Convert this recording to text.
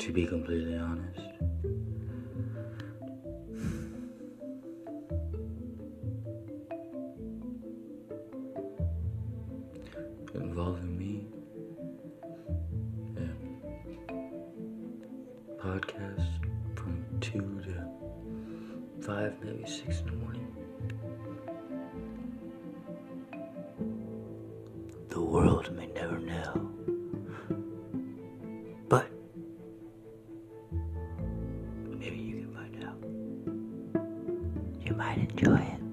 To be completely honest, involving me, yeah, podcasts from 2 to 5, maybe 6 in the morning. The world may never know, but maybe you can find out. You might enjoy it.